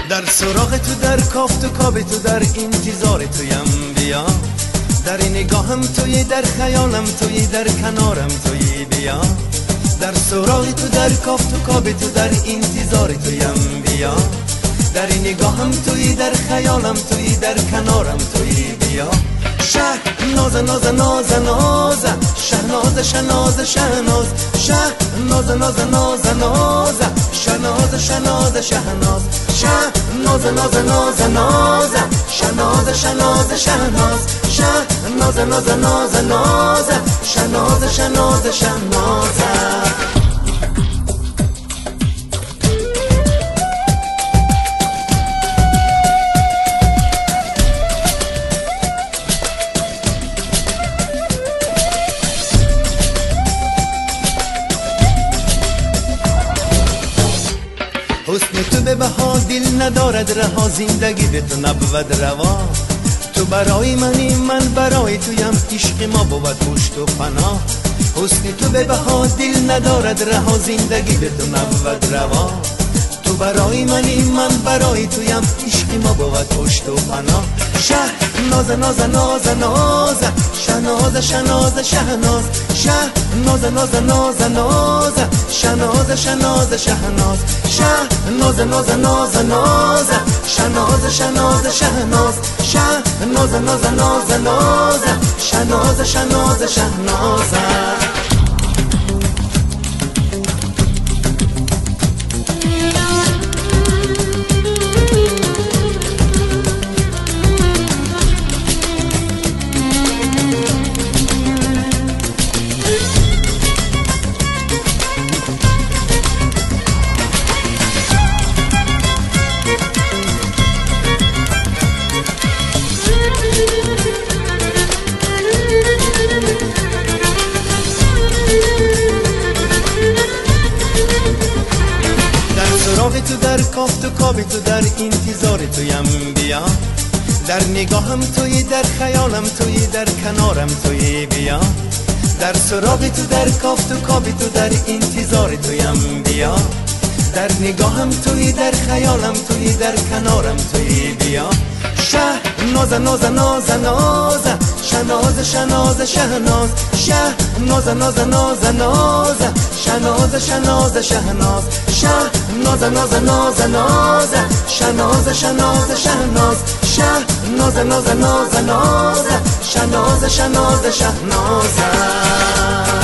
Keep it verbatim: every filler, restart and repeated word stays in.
در سراغ تو، در کاف تو، کاب تو، در انتظار تویم بیا. در نگاهم توی، در خیالم توی، در کنارم توی بیا. در سراغ تو، در کاف تو، کاب تو، در انتظار تویم بیا. در نگاهم توی، در خیالم توی، در کنارم توی بیا. شه ناز ناز ناز ناز شهناز شناز شهناز شه ناز ناز ناز ناز شناز شناز شهناز شه ناز ناز ناز ناز شناز شناز شهناز شه ناز ناز ناز ناز شناز شناز شهناز. حسن تو به بها دل ندارد رها، زندگی به تو نبود روا. تو برای منی، من برای تویم، عشق ما بود پشت و پناه. حسن تو به بها دل ندارد رها، زندگی به تو نبود روا. تو برای منی، من برای تویم، عشق ما بود پشت و پناه. شه ناز ناز ناز ناز شناز شناز شهناز شه ناز ناز ناز ناز شناز شناز شهناز شه ناز ناز ناز ناز شناز شناز شهناز شه ناز ناز ناز ناز شناز شناز شهناز. تو در کاف تو، کاب تو، در انتظار تویم بیا. در نگاهم توی، در خیالم توی، در کنارم توی بیا. در سراغ تو، در کاف تو، کاب تو، در انتظار تویم بیا. در نگاهم توی، در خیالم توی، در کنارم توی بیا. شه ناز ناز ناز ناز شناز شناز شهناز شه ناز ناز ناز ناز شناز شناز شهناز شه ناز ناز ناز ناز شناز شناز شهناز شه ناز ناز ناز ناز شناز شناز شهناز.